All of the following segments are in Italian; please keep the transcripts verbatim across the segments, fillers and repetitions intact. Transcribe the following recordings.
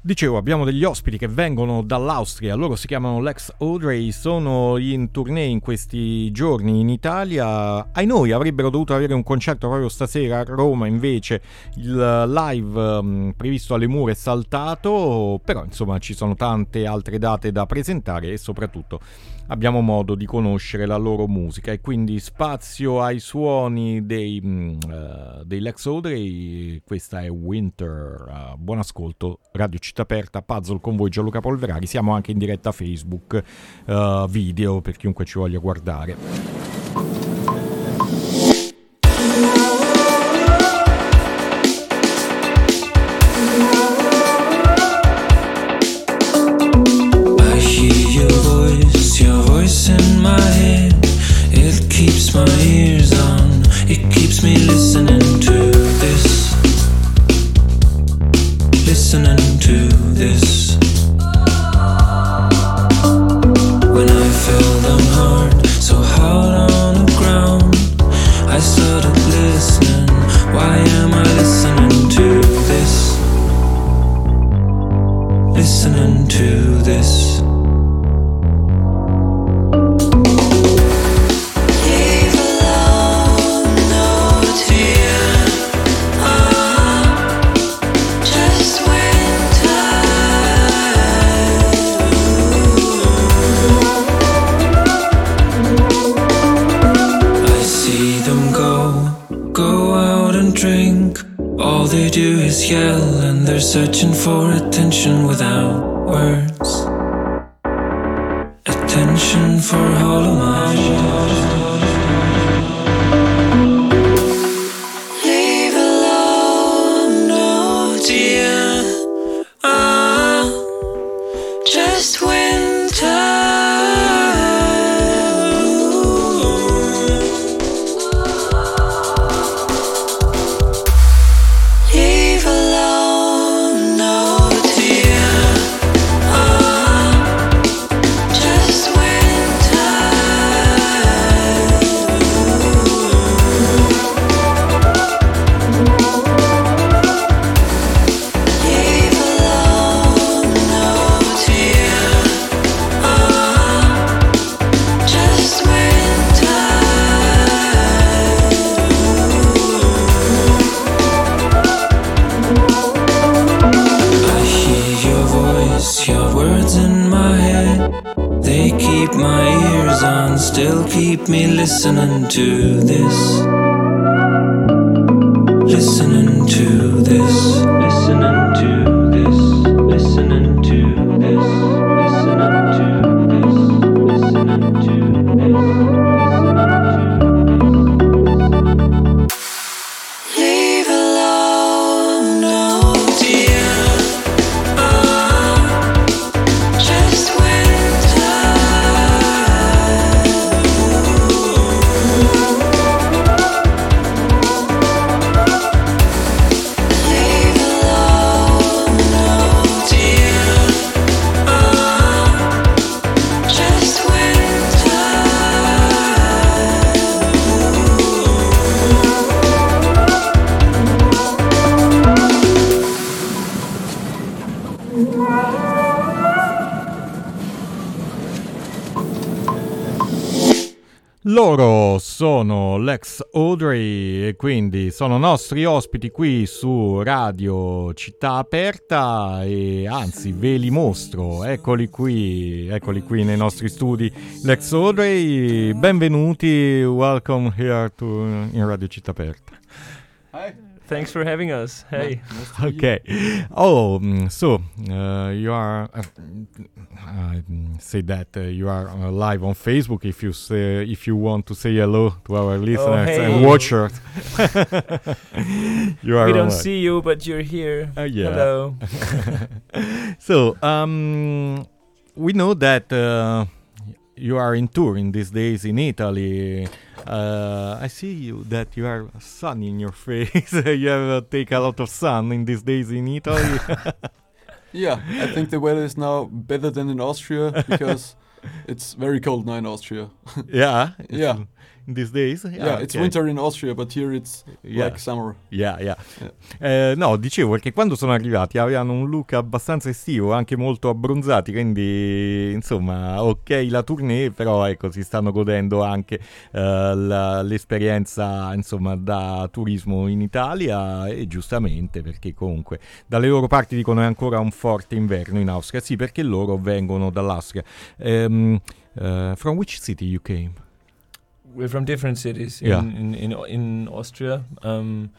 Dicevo, abbiamo degli ospiti che vengono dall'Austria, loro si chiamano Lex Audrey, sono in tournée in questi giorni in Italia. Ai noi avrebbero dovuto avere un concerto proprio stasera a Roma, invece il live um, previsto alle Mura è saltato, però insomma ci sono tante altre date da presentare e soprattutto abbiamo modo di conoscere la loro musica e quindi spazio ai suoni dei, uh, dei Lex Audrey. Questa è Winter. Uh, buon ascolto, Radio Città Aperta, Puzzle con voi Gianluca Polverari. Siamo anche in diretta Facebook, uh, video per chiunque ci voglia guardare. In my head, it keeps my ears on, it keeps me listening to this, listening to this. When I felt them hard, so hard on the ground, I started listening. Why am I listening to this, listening to this? All they do is yell and they're searching for attention without words. Attention for hollow minds. Leave alone, no dear. Ah, just winter. Still keep me listening to this, listening to this, listening to this, listening to this, listening to this, listening to this. Leave alone, no dear. Ah, just Loro sono Lex Audrey e quindi sono nostri ospiti qui su Radio Città Aperta e anzi ve li mostro, eccoli qui, eccoli qui nei nostri studi. Lex Audrey, benvenuti, welcome here to in Radio Città Aperta. Hi. Thanks for having us. Hey. Nice okay. Oh, so uh, you are. Uh, I say that uh, you are uh, live on Facebook. If you say, if you want to say hello to our listeners oh, hey. and watchers, you are. We don't online. see you, but you're here. Uh, yeah. Hello. So um, we know that uh, you are in tour in these days in Italy. Uh, I see you that you are sun in your face. You have uh, take a lot of sun in these days in Italy. Yeah, I think the weather is now better than in Austria because it's very cold now in Austria. Yeah, yeah. these days? Yeah, yeah it's okay. winter in Austria, but here it's yeah. like summer. Yeah, yeah. yeah. Eh, no, dicevo perché quando sono arrivati avevano un look abbastanza estivo, anche molto abbronzati, quindi insomma, ok la tournée, però ecco, si stanno godendo anche uh, la, l'esperienza insomma da turismo in Italia, e giustamente, perché comunque dalle loro parti dicono è ancora un forte inverno in Austria. Sì, perché loro vengono dall'Austria. Um, uh, from which city you came? We're from different cities in yeah. in, in, in Austria, um,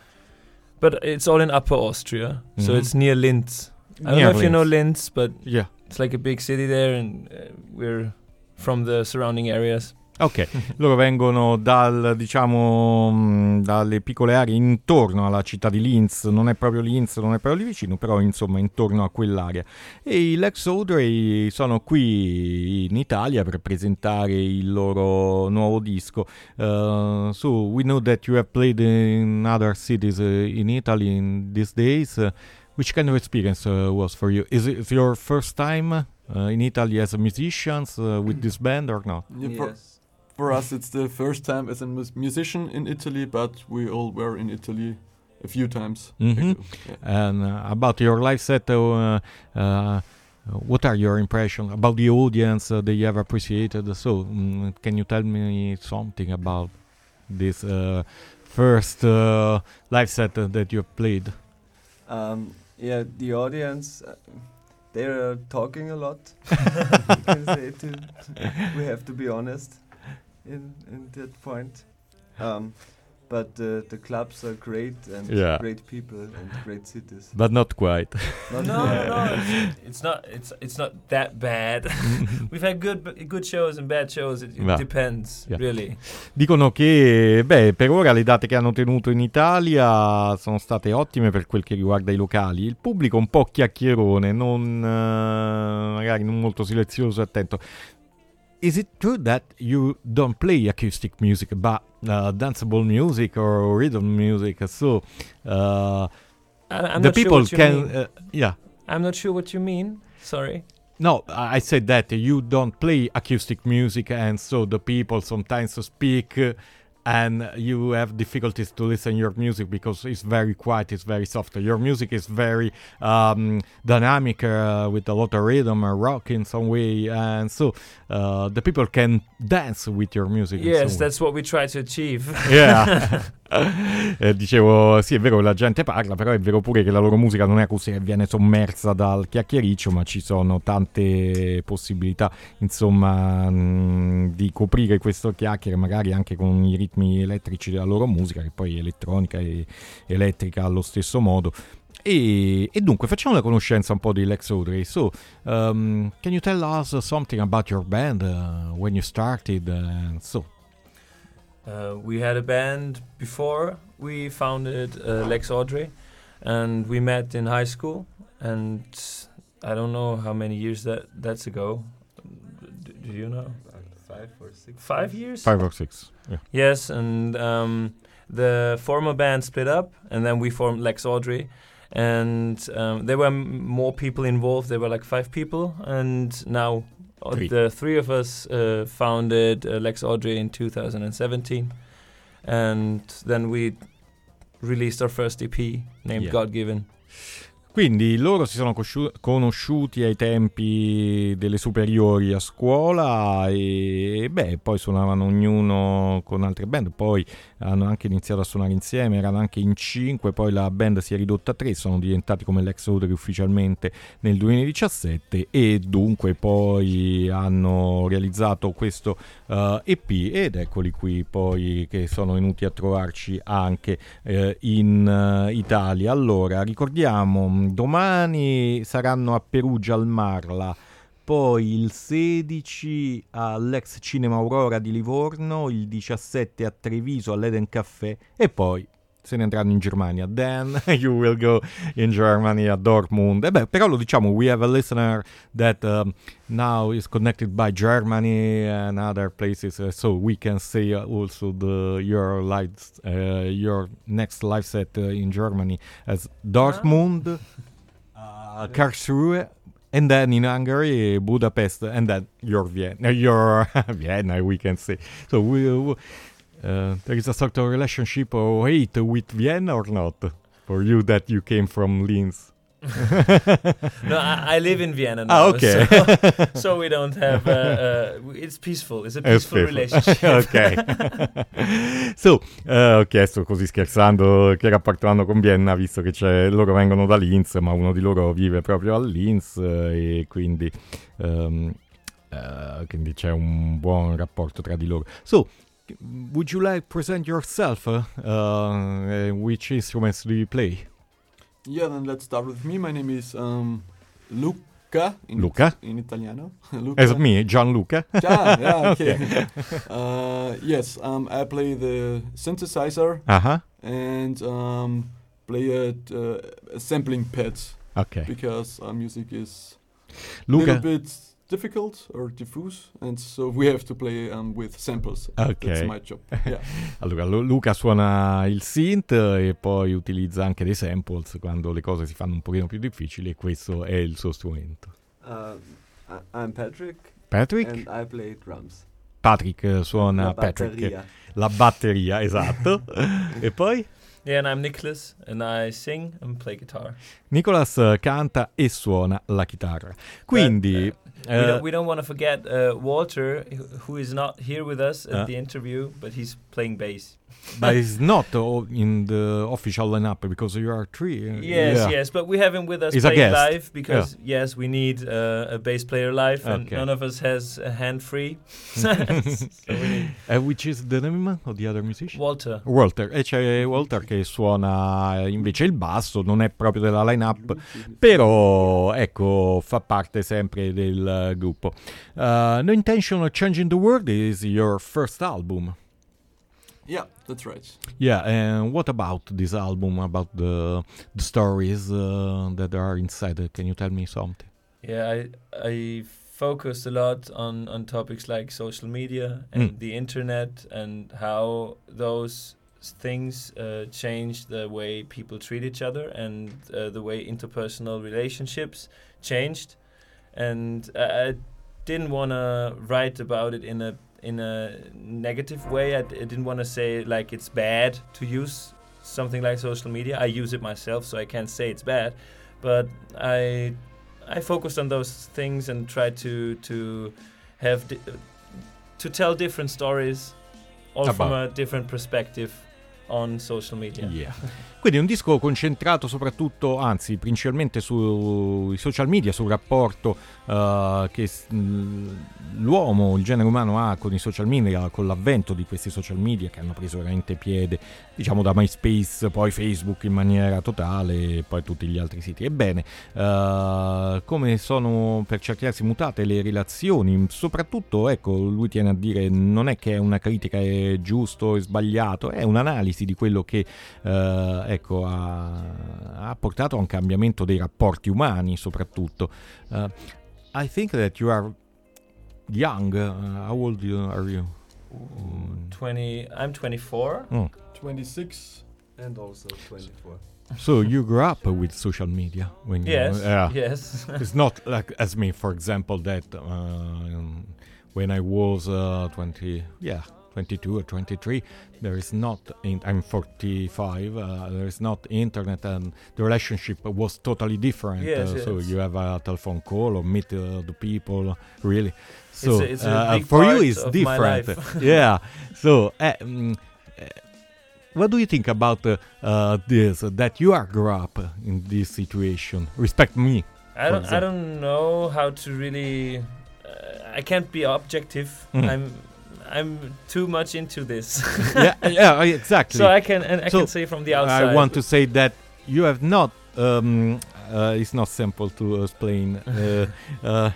but it's all in Upper Austria, mm-hmm. so it's near Linz. I don't near know if Linz. you know Linz, but yeah. it's like a big city there, and uh, we're from the surrounding areas. Ok, loro vengono dal, diciamo, mh, dalle piccole aree intorno alla città di Linz, non è proprio Linz, non è proprio lì vicino, però insomma intorno a quell'area. E i Lex Audrey sono qui in Italia per presentare il loro nuovo disco. Uh, so we know that you have played in other cities uh, in Italy in these days. Uh, which kind of experience uh, was for you? Is it your first time uh, in Italy as a musician uh, with this band or not? Yeah, for, Yes. for us, it's the first time as a mus- musician in Italy, but we all were in Italy a few times. Mm-hmm. Yeah. And uh, about your live set, uh, uh, what are your impressions about the audience uh, that you have appreciated? So, um, can you tell me something about this uh, first uh, live set uh, that you have played? Um, yeah, the audience, uh, they're talking a lot. You can say to, we have to be honest in in that point. Um, but uh, the clubs are great and Yeah. great people and great cities. But not quite. Not No, yet. no, it's, it's not. It's it's not that bad. We've had good good shows and bad shows. It, it Yeah. depends, Yeah. really. Dicono che, beh, per ora le date che hanno tenuto in Italia sono state ottime per quel che riguarda i locali. Il pubblico un po' chiacchierone, non eh, magari non molto silenzioso e attento. Is it true that you don't play acoustic music, but uh, danceable music or rhythm music? So uh, I, I'm the not sure people what you can, mean. uh, yeah. I'm not sure what you mean. Sorry. No, I I said that you don't play acoustic music, and so the people sometimes speak, uh, and you have difficulties to listen your music because it's very quiet, it's very soft. Your music is very um, dynamic, uh, with a lot of rhythm or rock in some way, and so uh, the people can dance with your music. in Yes, some way. that's what we try to achieve. Yeah. eh, dicevo, sì, è vero che la gente parla, però è vero pure che la loro musica non è così che viene sommersa dal chiacchiericcio, ma ci sono tante possibilità, insomma, mh, di coprire questo chiacchiere magari anche con i ritmi elettrici della loro musica, che poi è elettronica e elettrica allo stesso modo. E, e dunque facciamo la conoscenza un po' di Lex Audrey. So, um, can you tell us something about your band, uh, when you started, uh, so Uh, we had a band before we founded uh, Lex Audrey, and we met in high school. And I don't know how many years that that's ago. D- do you know? Five or six. Five years. five or six? Yeah. Yes, and um, the former band split up, and then we formed Lex Audrey, and um, there were m- more people involved. There were like five people, and now uh, Three. the three of us uh, founded uh, Lex Audrey in two thousand seventeen, and then we released our first E P named Yeah. God Given. Quindi loro si sono cosciu- conosciuti ai tempi delle superiori a scuola e beh, poi suonavano ognuno con altre band, poi hanno anche iniziato a suonare insieme, erano anche in cinque, poi la band si è ridotta a tre, sono diventati come Lex Audrey ufficialmente nel duemiladiciassette e dunque poi hanno realizzato questo uh, E P ed eccoli qui poi che sono venuti a trovarci anche uh, in uh, Italia. Allora, ricordiamo, domani saranno a Perugia al Marla, poi il sedici all'ex Cinema Aurora di Livorno, il diciassette a Treviso all'Eden Café e poi se ne andranno in Germania. Then you will go in Germany a Dortmund. E beh, però lo diciamo, we have a listener that um, now is connected by Germany and other places, uh, so we can say also the your live, uh, your next live set uh, in Germany as Dortmund, uh, Karlsruhe, and then in Hungary, Budapest, and then your Vienna, your Vienna, we can say. So we, we uh, there is a sort of relationship or hate with Vienna or not? For you that you came from Linz. No, I, I live in Vienna now. Ah, okay. So, so we don't have. Uh, uh, it's peaceful. It's a peaceful It's relationship. Ok. So, eh, ho chiesto così scherzando che rapporto hanno con Vienna, visto che c'è, loro vengono da Linz, ma uno di loro vive proprio a Linz eh, e quindi, ehm, eh, quindi c'è un buon rapporto tra di loro. So, would you like to present yourself? Uh, uh, which instruments do you play? Yeah, then let's start with me. My name is um, Luca. In Luca? In Italiano. Luca. As me, Gianluca. Yeah, yeah, okay. uh, yes, um, I play the synthesizer Uh-huh. and um, play at uh, sampling pads Ok. because uh, music is a Luca. little bit difficult or diffuse, and so we have to play um, with samples. Ok. That's my job. Yeah. Allora, Lu- Luca suona il synth e poi utilizza anche dei samples quando le cose si fanno un pochino più difficili e questo è il suo strumento. Uh, I- I'm Patrick, Patrick? and I play drums. Patrick eh, suona La Patrick. batteria. La batteria, esatto. E poi? Yeah, and I'm Nicholas, and I sing and play guitar. Nicolas eh, canta e suona la chitarra. Quindi... We eh, don't, we don't want to forget uh, Walter, who- who is not here with us at Uh. the interview, but he's playing bass. but it's not o- in the official lineup because you are three. uh, Yes, yeah. yes, but we have him with us He's a playing guest. live because yes, we need uh, a bass player live, and Okay. none of us has a hand free. So we need Uh, which is the name of the other musician? Walter. Walter, e c'è Walter che suona invece il basso, non è proprio della line-up, però ecco, fa parte sempre del uh, gruppo. Uh, No Intention of Changing the World is your first album. Yeah, that's right. Yeah, and what about this album, about the, the stories uh, that are inside it? Can you tell me something? Yeah, I I focused a lot on on topics like social media and Mm. the internet and how those s- things uh, change the way people treat each other and uh, the way interpersonal relationships changed. And I I didn't want to write about it in a in a negative way. I, d- I didn't want to say like it's bad to use something like social media. I use it myself, so I can't say it's bad. But I I focused on those things and tried to to have di- to tell different stories, all from About- a different perspective on social media. Yeah. Quindi è un disco concentrato soprattutto, anzi principalmente sui social media, sul rapporto uh, che s- mh, l'uomo, il genere umano ha con i social media, con l'avvento di questi social media che hanno preso veramente piede, diciamo da MySpace, poi Facebook in maniera totale e poi tutti gli altri siti. Ebbene, uh, come sono per certi versi mutate le relazioni, soprattutto, ecco, lui tiene a dire non è che è una critica è giusto e sbagliato, è un'analisi di quello che uh, ecco, ha, ha portato a un cambiamento dei rapporti umani soprattutto. Uh, I think that you are young. Uh, how old you, are you? Mm. Twenty. I'm twenty-four. Oh. twenty-six. And also twenty-four. So you grew up with social media when you Yes. yeah. Yes. It's not like as me, for example, that uh, when I was uh, twenty, yeah, twenty-two or twenty-three, there is not. In, I'm forty-five. Uh, there is not internet, and the relationship was totally different. Yes, uh, So yes. you have a telephone call or meet uh, the people, really. So a- it's a uh, big for you, part it's of my different. life. Yeah. So. Uh, mm, uh, what do you think about uh, uh, this? Uh, that you are grew up in this situation? Respect me. I for don't. I example. don't know how to really. Uh, I can't be objective. Mm. I'm. I'm too much into this. yeah, yeah, exactly. So I can and I So, can say from the outside. I want to say that you have not. Um, uh, it's not simple to explain. Uh, uh,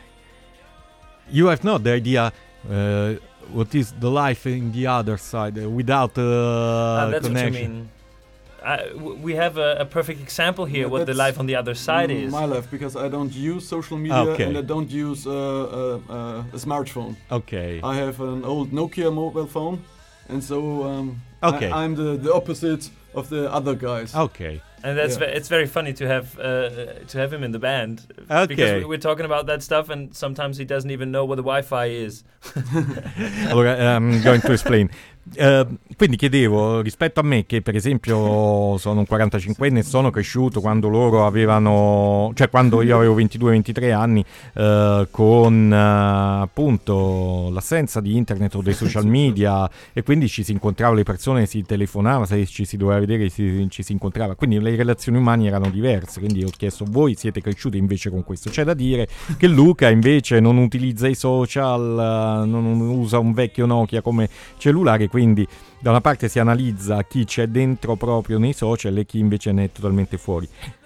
you have not the idea. Uh, what is the life in the other side uh, without uh, Ah, that's what you connection? mean. I, w- we have a, a perfect example here. Yeah, what the that's life on the other side Mm, is. my life, because I don't use social media Okay. and I don't use uh, uh, uh, a smartphone. Okay. I have an old Nokia mobile phone, and so um, Okay. I, I'm the, the opposite of the other guys. Okay. And that's Yeah. ve- it's very funny to have uh, to have him in the band Okay. because we- we're talking about that stuff, and sometimes he doesn't even know what the Wi-Fi is. Allora, I'm going to explain. Eh, quindi chiedevo, rispetto a me che per esempio sono un quarantacinquenne e sono cresciuto quando loro avevano, cioè quando io avevo ventidue ventitré anni, eh, con eh, appunto l'assenza di internet o dei social media, e quindi ci si incontrava, le persone si telefonava, se ci si doveva vedere si, ci si incontrava, quindi le relazioni umane erano diverse. Quindi ho chiesto, voi siete cresciuti invece con questo? C'è da dire che Luca invece non utilizza i social, non usa un vecchio Nokia come cellulare, quindi da una parte si analizza chi c'è dentro proprio nei social e chi invece ne è totalmente fuori.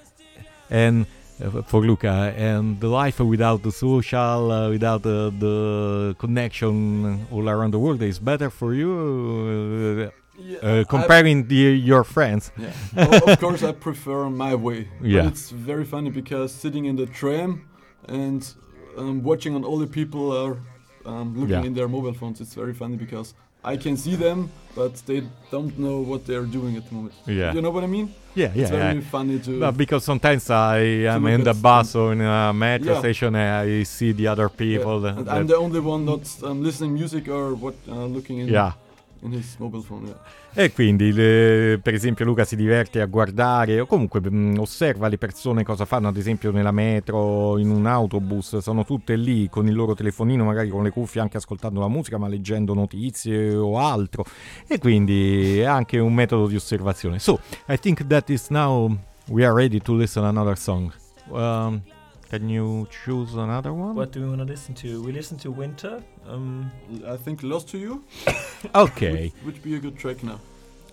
And uh, for Luca, and the life without the social, uh, without the, the connection all around the world is better for you, uh, Yeah, uh, comparing the, your friends. Yeah. O- of course, I prefer my way. Yeah. But it's very funny because sitting in the tram and um, watching on all the people are um, looking Yeah. in their mobile phones. It's very funny because I can see them, but they don't know what they're doing at the moment. Yeah. You know what I mean? Yeah, yeah, It's very yeah. funny to. But because sometimes I am look in the at bus or in a metro Yeah. station and I see the other Yeah. people. that- And that- I'm the only one not um, listening music or what uh, looking in yeah. in his mobile phone. Yeah. E quindi le- per esempio Luca si diverte a guardare o comunque mh, osserva le persone cosa fanno, ad esempio nella metro, in un autobus, sono tutte lì con il loro telefonino, magari con le cuffie, anche ascoltando la musica ma leggendo notizie o altro, e quindi è anche un metodo di osservazione. So I think that is now we are ready to listen another song. Um, can you choose another one? What do we want to listen to? We listen to Winter. Um, I think Lost to You Ok. would, would be a good track now.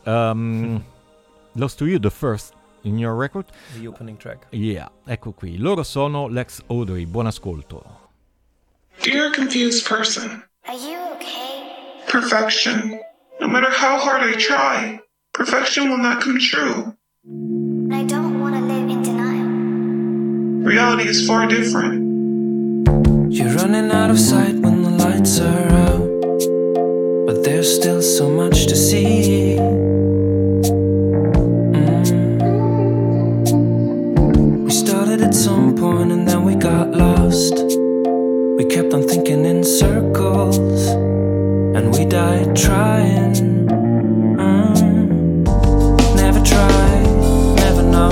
Um, Lost to You, the first in your record? the opening track. Yeah, ecco qui. Loro sono Lex Audrey. Buon ascolto. Dear confused person, Are you okay? perfection. No matter how hard I try, perfection will not come true. I don't want to live in denial. Reality is far different. You're running out of sight when the lights are out, but there's still so much to see. Mm. We started at some point and then we got lost. We kept on thinking in circles and we died trying. Mm. Never try, never know.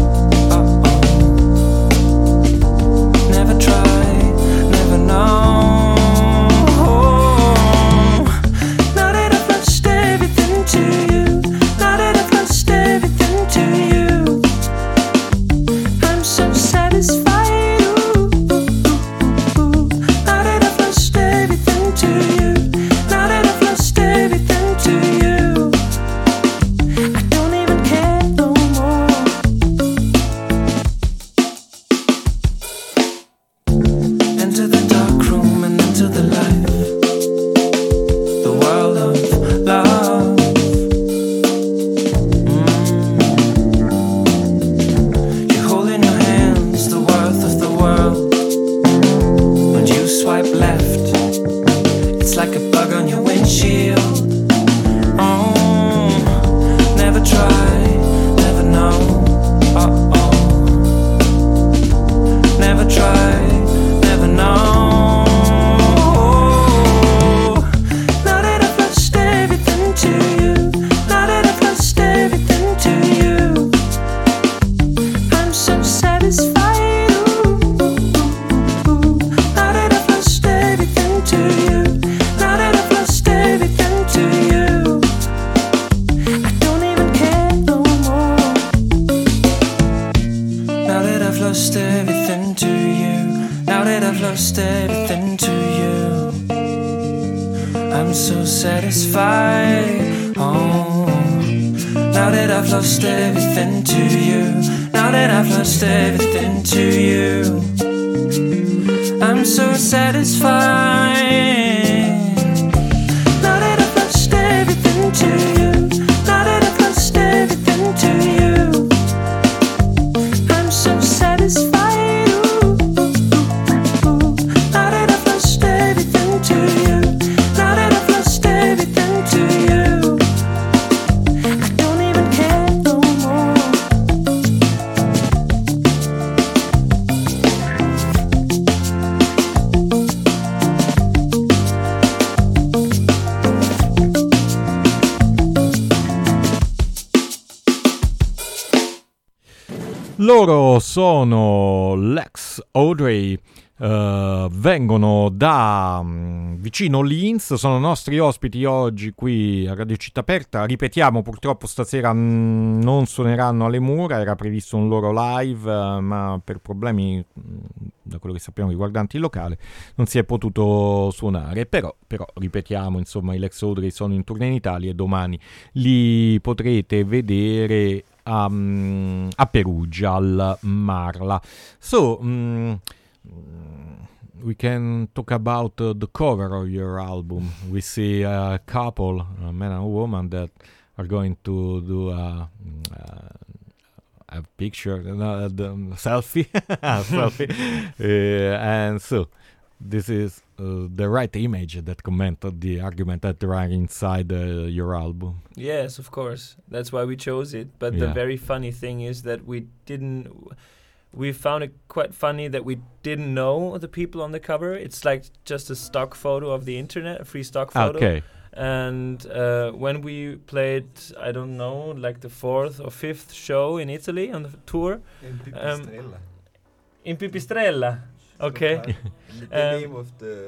Never try, never know. Now that I've lost everything to you, now that I've lost everything to you, I'm so satisfied. Ooh, now that I've lost everything to you, now that I've lost everything to you, I don't even care no more. Into the dark room and into the light, the world of love. Mm. You hold in your hands the worth of the world. When you swipe left, it's like a bug on your windshield. Oh, never try, never know. Uh-oh. Never try, never know. Now that I've lost everything to you, now that I've lost everything to you, I'm so satisfied. Ooh, now that I've lost everything to you, now that I've lost everything to you, I don't even care no more. Now that I've lost everything to you, now that I've lost everything to you, I'm so satisfied. Oh, now that I've lost everything to you, now that I've lost everything to you, I'm so satisfied. Now that I've lost everything to you, now that I've lost everything to you, I'm so satisfied. Ooh, now that I've lost everything to you, now that I've lost everything to you, I don't even care no more. Loro sono Lex Audrey, uh, vengono da um, vicino Linz, sono nostri ospiti oggi qui a Radio Città Aperta. Ripetiamo, purtroppo stasera mh, non suoneranno alle mura, era previsto un loro live, uh, ma per problemi, mh, da quello che sappiamo riguardanti il locale, non si è potuto suonare. Però, però ripetiamo, insomma, i Lex Audrey sono in tournée in Italia e domani li potrete vedere Um, a Perugia al Marla. So um, we can talk about uh, the cover of your album. We see a couple, a man and a woman, that are going to do a, uh, a picture, uh, the selfie, selfie. uh, and so this is uh, the right image that commented the argument that are inside uh, your album. Yes, of course. That's why we chose it. But Yeah. the very funny thing is that we didn't. We found it quite funny that we didn't know the people on the cover. It's like just a stock photo of the internet, a free stock photo. Okay. And uh, when we played, I don't know, like the fourth or fifth show in Italy on the f- tour, In Um, Pipistrella. in Pipistrella. Okay. the Um, name of the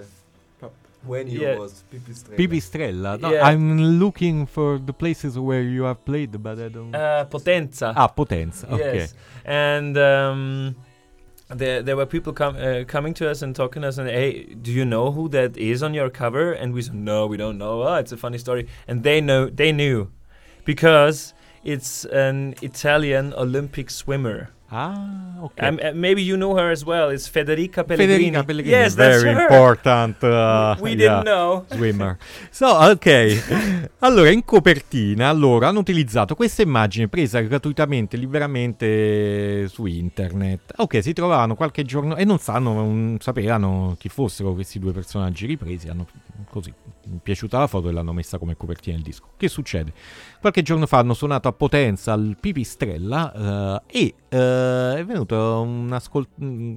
venue yeah. was Pipistrella. Pipistrella. No, Yeah. I'm looking for the places where you have played, but I don't. Uh, Potenza. ah, Potenza. Okay. Yes, and um, there there were people com- uh, coming to us and talking to us, and hey, do you know who that is on your cover? And we said, no, we don't know. Oh, it's a funny story. And they know, they knew, because it's an Italian Olympic swimmer. Ah, okay. Um, uh, maybe you know her as well. It's Federica Pellegrini. Federica Pellegrini, Yes, that's very her. important. Uh, We yeah, didn't know. swimmer. So, ok. Allora, in copertina, loro hanno utilizzato questa immagine presa gratuitamente, liberamente su internet. Ok, si trovavano qualche giorno e non sanno, non sapevano chi fossero questi due personaggi ripresi. Hanno così, mi è piaciuta la foto e l'hanno messa come copertina del disco. Che succede? Qualche giorno fa hanno suonato a Potenza al Pipistrella uh, e uh, è venuto un ascol-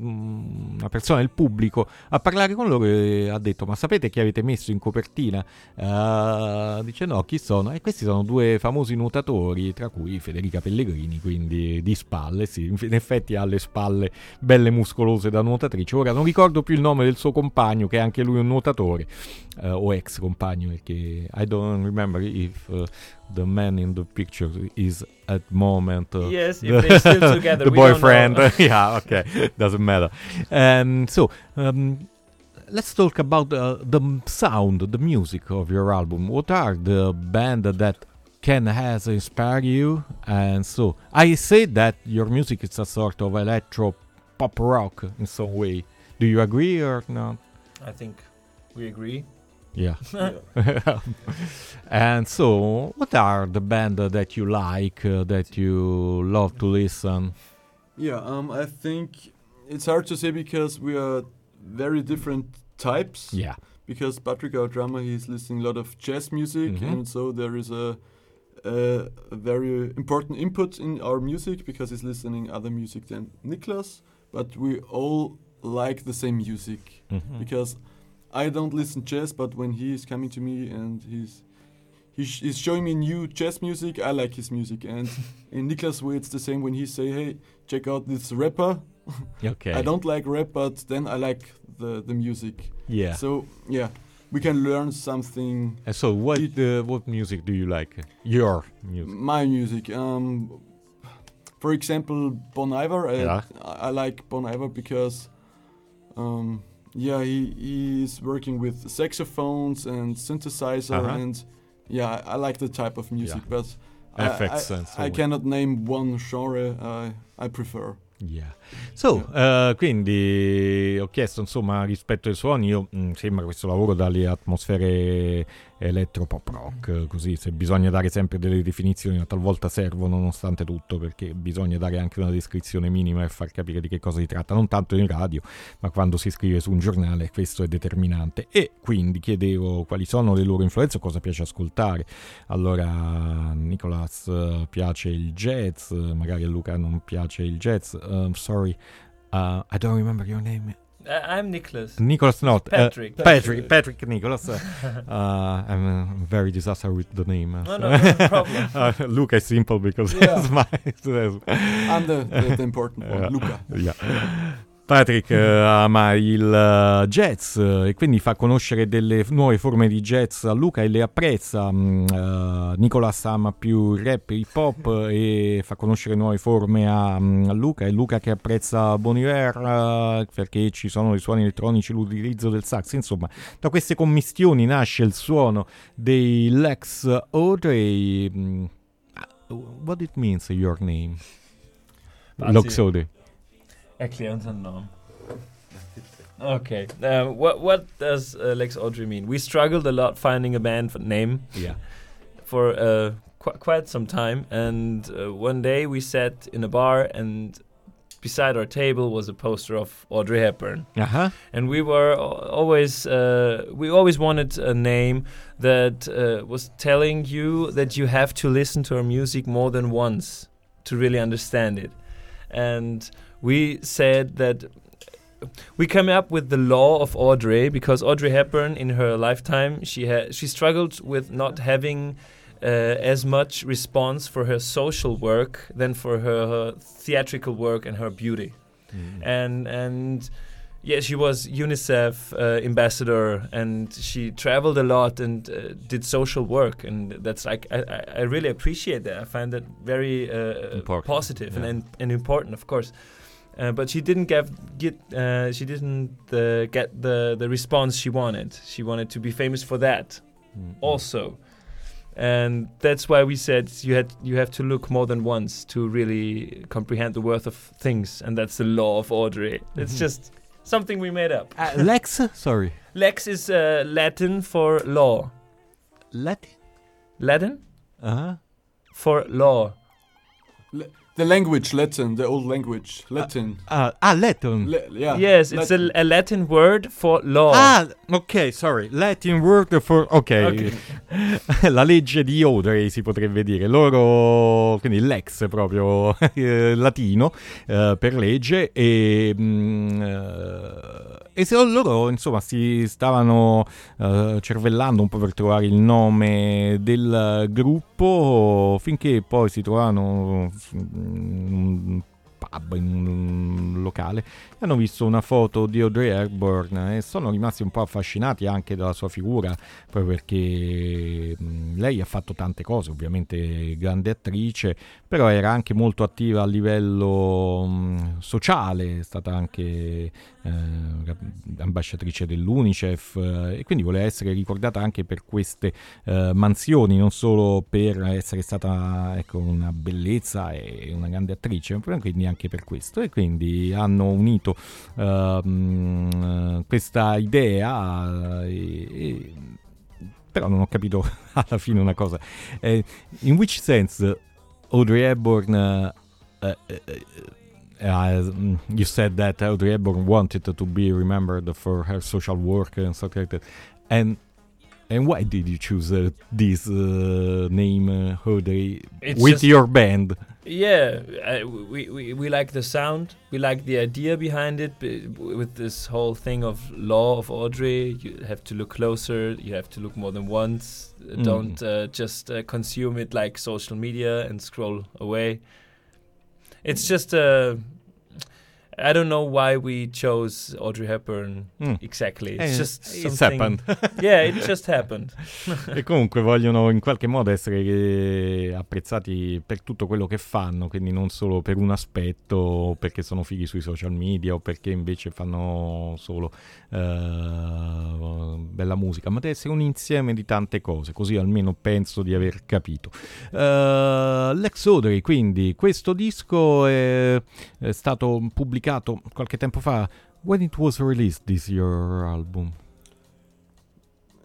una persona del pubblico a parlare con loro e ha detto: ma sapete chi avete messo in copertina? Uh, dice no, chi sono? E questi sono due famosi nuotatori, tra cui Federica Pellegrini, quindi di spalle, sì, in effetti ha le spalle belle muscolose da nuotatrice. Ora non ricordo più il nome del suo compagno, che è anche lui un nuotatore, uh, o ex compagno, perché I don't remember if uh, the man in the picture is at moment uh, Yes, the, if they're still together. the we don't boyfriend. know. Yeah, okay, doesn't matter. Um, so um, let's talk about uh, the m- sound, the music of your album. What are the band that can has inspired you? And so I say that your music is a sort of electro pop rock in some way. Do you agree or not? I think we agree. Yeah. And so, what are the band uh, that you like, uh, that you love to listen? Yeah, um, I think it's hard to say because we are very different types. Yeah. Because Patrick, our drummer, he's listening a lot of jazz music, Mhm. and so there is a, a, a very important input in our music because he's listening other music than Niklas. But we all like the same music Mhm. because I don't listen jazz, but when he is coming to me and he's he sh- he's showing me new jazz music, I like his music. And in Niklas' way, it's the same when he say, "Hey, check out this rapper." Okay. I don't like rap, but then I like the the music. Yeah. So yeah, we can learn something. And so, what It- uh, what music do you like? Your music. My music. Um, for example, Bon Iver. I, Yeah. I, I like Bon Iver because, um, yeah, he he is working with saxophones and synthesizer, Uh-huh. and yeah, I, I like the type of music. Yeah. But Effects I, and so I, I on. cannot name one genre I I prefer. Yeah. So, uh, quindi ho chiesto, insomma, rispetto ai suoni, io mh, sembra questo lavoro dalle atmosfere elettro pop rock, così, se bisogna dare sempre delle definizioni, ma talvolta servono nonostante tutto, perché bisogna dare anche una descrizione minima per far capire di che cosa si tratta, non tanto in radio, ma quando si scrive su un giornale, questo è determinante. E quindi chiedevo quali sono le loro influenze o cosa piace ascoltare. Allora, a Nicolas uh, piace il jazz, magari a Luca non piace il jazz. Um, sorry, uh, I don't remember your name. I- I'm Nicholas. Nicholas not uh, Patrick. Patrick Patrick Nicholas. uh, I'm uh, very disaster with the name. uh, No, so- no, no problem. uh, Luca is simple because Yeah. it's my it's- I'm the, the, the important one, Yeah. Luca. Yeah. Patrick eh, ama il eh, jazz eh, e quindi fa conoscere delle f- nuove forme di jazz a Luca e le apprezza. Mm, eh, Nicolas ama più il rap, hip hop e fa conoscere nuove forme a, mm, a Luca. E Luca che apprezza Bon Iver eh, perché ci sono i suoni elettronici, l'utilizzo del sax. Insomma, da queste commistioni nasce il suono dei Lex Audrey. Mm, what it means your name? Bazi. Lex Audrey. Erklär unseren Namen. Okay. Um, what what does uh, Lex Audrey mean? We struggled a lot finding a band f- name Yeah. for uh, qu- quite some time, and uh, one day we sat in a bar, and beside our table was a poster of Audrey Hepburn, Uh-huh. and we were al- always uh, we always wanted a name that uh, was telling you that you have to listen to her music more than once to really understand it, and we said that we came up with the law of Audrey because Audrey Hepburn in her lifetime she had she struggled with not having uh, as much response for her social work than for her, her theatrical work and her beauty. Mm. and and yeah, she was UNICEF uh, ambassador, and she traveled a lot and uh, did social work, and that's like I, I, I really appreciate that. I find that very uh, Important, positive and, yeah. and and important, of course. Uh, but she didn't get get uh, she didn't uh, get the the response she wanted. She wanted to be famous for that Mm. also, and that's why we said you had you have to look more than once to really comprehend the worth of things, and that's the law of Audrey. It's Mhm. just something we made up. Uh, Lex, sorry. Lex is uh, Latin for law. Latin? Latin Uh-huh. for law. The language, Latin, the old language, Latin. Ah, ah, Latin. Le- yeah. Yes, it's Latin. a, a Latin word for law. Ah, ok, sorry. Latin word for... Ok. Ok. La legge di Audrey si potrebbe dire. Loro... Quindi l'ex proprio eh, latino eh, per legge e... mm, eh, e se loro insomma si stavano eh, cervellando un po' per trovare il nome del gruppo finché poi si trovano in un pub, in un locale, e hanno visto una foto di Audrey Hepburn e sono rimasti un po' affascinati anche dalla sua figura, proprio perché mh, lei ha fatto tante cose, ovviamente grande attrice, però era anche molto attiva a livello mh, sociale, è stata anche eh, ambasciatrice dell'UNICEF eh, e quindi voleva essere ricordata anche per queste eh, mansioni, non solo per essere stata ecco, una bellezza e una grande attrice, ma quindi anche per questo, e quindi hanno unito uh, mh, questa idea e, e, però non ho capito alla fine una cosa. Eh, in which sense Audrey Hepburn uh, uh, uh, uh, you said that Audrey Hepburn wanted to be remembered for her social work and stuff like that, and And why did you choose uh, this uh, name, uh, Audrey, It's with just- your band? Yeah, uh, we, we we like the sound. We like the idea behind it. b- With this whole thing of law of Audrey, you have to look closer. You have to look more than once. Uh, Mm. Don't uh, just uh, consume it like social media and scroll away. It's just uh, I don't know why we chose Audrey Hepburn Mm. exactly. Eh, It's just it's something. happened. Yeah, it just happened. E comunque vogliono in qualche modo essere eh, apprezzati per tutto quello che fanno, quindi non solo per un aspetto, o perché sono fighi sui social media o perché invece fanno solo eh, bella musica, ma deve essere un insieme di tante cose, così almeno penso di aver capito. Eh, Lex Audrey, quindi questo disco è, è stato pubblicato qualche tempo fa. When it was released, this your album?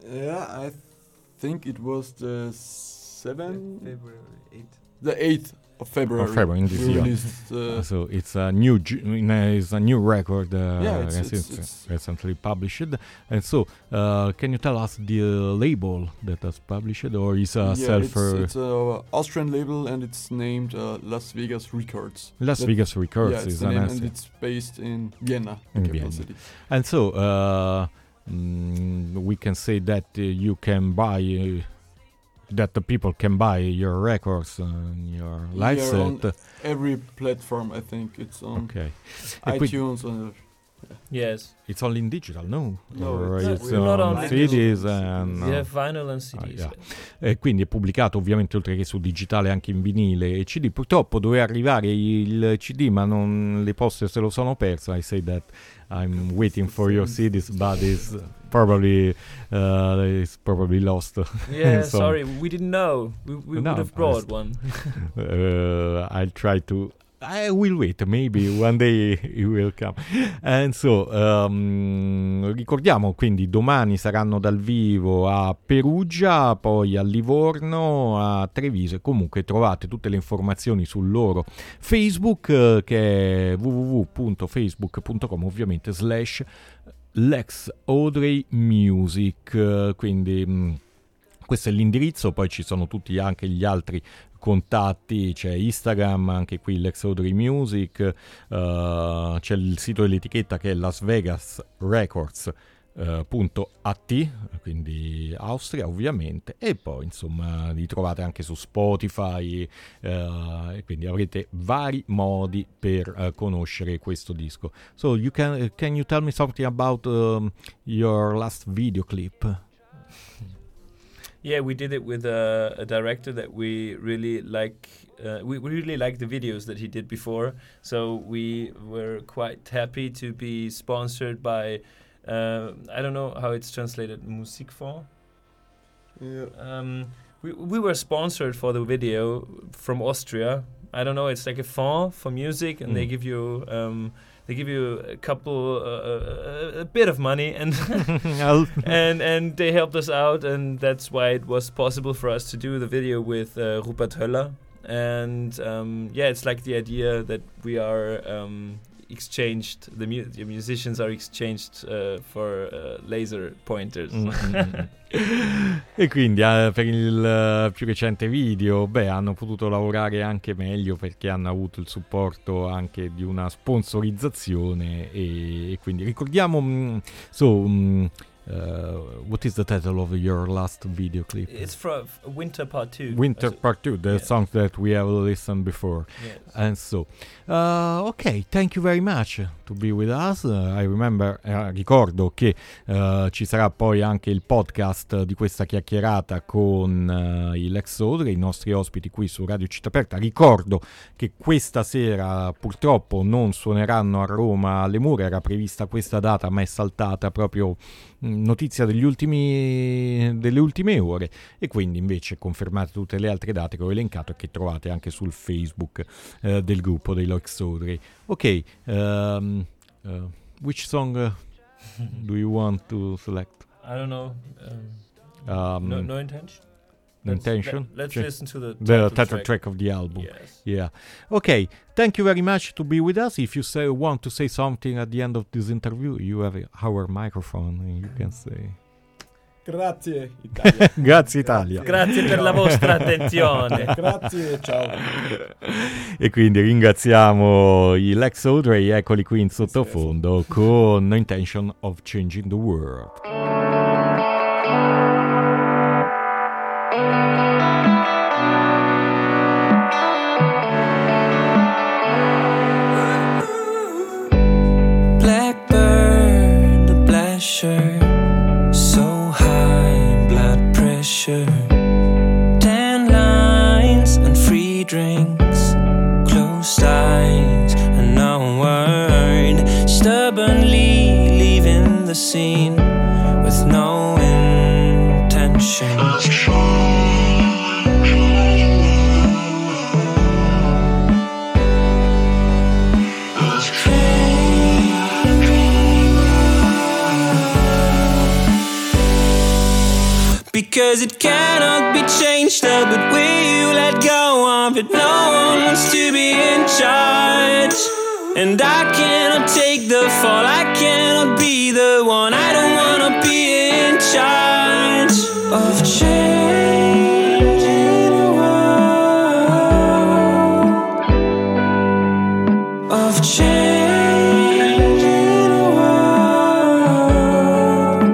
Yeah, I think it was the seventh, February eighth. the eighth, of February. Of February in this we year. released, uh, So it's a new ju- it's a new record uh, Yeah, it's- it's- recent- it's- recently published. And so, uh, can you tell us the uh, label that has published, or is a yeah, self? it's, uh, it's a Austrian label and it's named uh, Las Vegas Records. Las that- Vegas Records yeah, it's is the an name, answer. and it's based in Vienna, the In capital Vienna. city. And so, uh, mm, we can say that uh, you can buy. Uh, that the people can buy your records and your live Yeah, set. on every platform, I think it's on Okay. E quindi iTunes. Uh, Yes. it's only in digital, no? No, Or it's- it's we're not on on C Ds digital. and We uh, have vinyl and C Ds. Ah, yeah. E quindi è pubblicato ovviamente oltre che su digitale anche in vinile e C D. Purtroppo doveva arrivare il C D, ma non, le poste se lo sono perso. I say that I'm waiting for your C Ds, but it's probably uh, it's probably lost. Yeah, So- sorry, we didn't know. We, we No, would have brought one. uh, I'll try to. I will wait, maybe one day it will come. And so, um, ricordiamo quindi domani saranno dal vivo a Perugia, poi a Livorno, a Treviso, e comunque trovate tutte le informazioni sul loro Facebook eh, che è w w w punto facebook punto com, ovviamente slash Lex Audrey Music, eh, quindi mh, questo è l'indirizzo, poi ci sono tutti anche gli altri contatti, c'è Instagram, anche qui Lex Audrey Music, uh, c'è il sito dell'etichetta che è Las Vegas Records uh, punto a t, quindi Austria ovviamente, e poi insomma li trovate anche su Spotify, uh, e quindi avrete vari modi per uh, conoscere questo disco. So you can, can you tell me something about um, your last video clip? Yeah, we did it with a, a director that we really like. Uh, we, we really like the videos that he did before, so we were quite happy to be sponsored by. Uh, I don't know how it's translated. Musikfonds. yeah. Um, we we were sponsored for the video from Austria. I don't know. It's like a fond for music, and they Mm. give you. Um, They give you a couple, uh, a, a bit of money, and I'll- and and they helped us out, and that's why it was possible for us to do the video with uh, Rupert Höller. And um, yeah, it's like the idea that we are um, exchanged. The, mu- the musicians are exchanged uh, for uh, laser pointers. Mm, mm, mm. E quindi eh, per il eh, più recente video, beh, hanno potuto lavorare anche meglio perché hanno avuto il supporto anche di una sponsorizzazione, e, e quindi ricordiamo mm, so mm, uh, what is the title of your last video clip? It's from Winter Part Two. Winter Uh, Part two, the yeah. song that we have listened before. yes. And so, uh, ok, thank you very much to be with us. Uh, I remember, uh, ricordo che uh, ci sarà poi anche il podcast di questa chiacchierata con uh, i Lex Audrey, i nostri ospiti qui su Radio Città Aperta. Ricordo che questa sera purtroppo non suoneranno a Roma alle Mura, era prevista questa data ma è saltata proprio mh, notizia degli ultimi, delle ultime ore, e quindi invece confermate tutte le altre date che ho elencato e che trovate anche sul Facebook uh, del gruppo dei Lex Audrey. Ok, um, uh, which song uh, do you want to select? I don't know. Um, Um, no, no intention. no Let's- intention? Let, us Cioè, listen to the the title title track. track of the album. Yes. Yeah. Okay. Thank you very much to be with us. If you say want to say something at the end of this interview, you have our microphone and you can say. Grazie Italia. Grazie Italia. Grazie per la vostra attenzione. Grazie, ciao. E quindi ringraziamo i Lex Audrey, eccoli qui in sottofondo con No Intention of Changing the World. Blackbird, a blusher, so high blood pressure. Tan lines and free drinks, closed eyes and no word. Stubbornly leaving the scene with no intention. Because Because it cannot be changed up, but will you let go of it? No one wants to be in charge, and I cannot take the fall, I cannot be the one. I don't wanna be in charge of changing the world, of changing the world.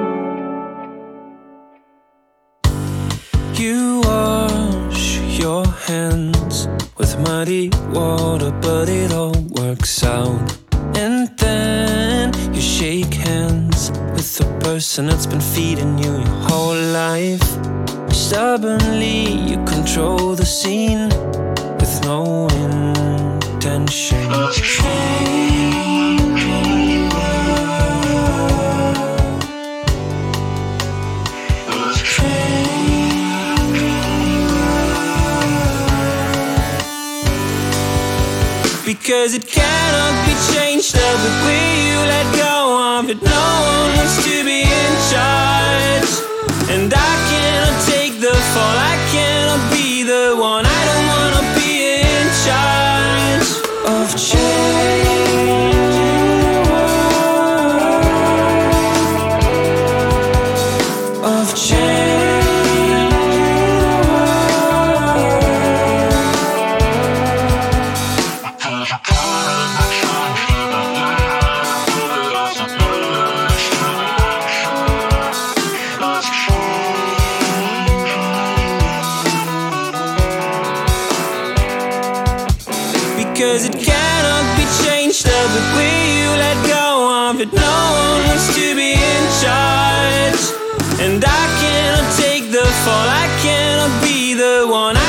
You wash your hands with muddy water, but it all works out. And then you shake hands with the person that's been feeding you your whole life. Stubbornly you control the scene with no intention. Because it cannot be changed up, but will you let go of it? No one wants to be in charge, and I cannot take the fall, I cannot be the one. I don't wanna be in charge of changing the world, of changing. Because it cannot be changed up, but will you let go of it? No one wants to be in charge, and I cannot take the fall, I cannot be the one.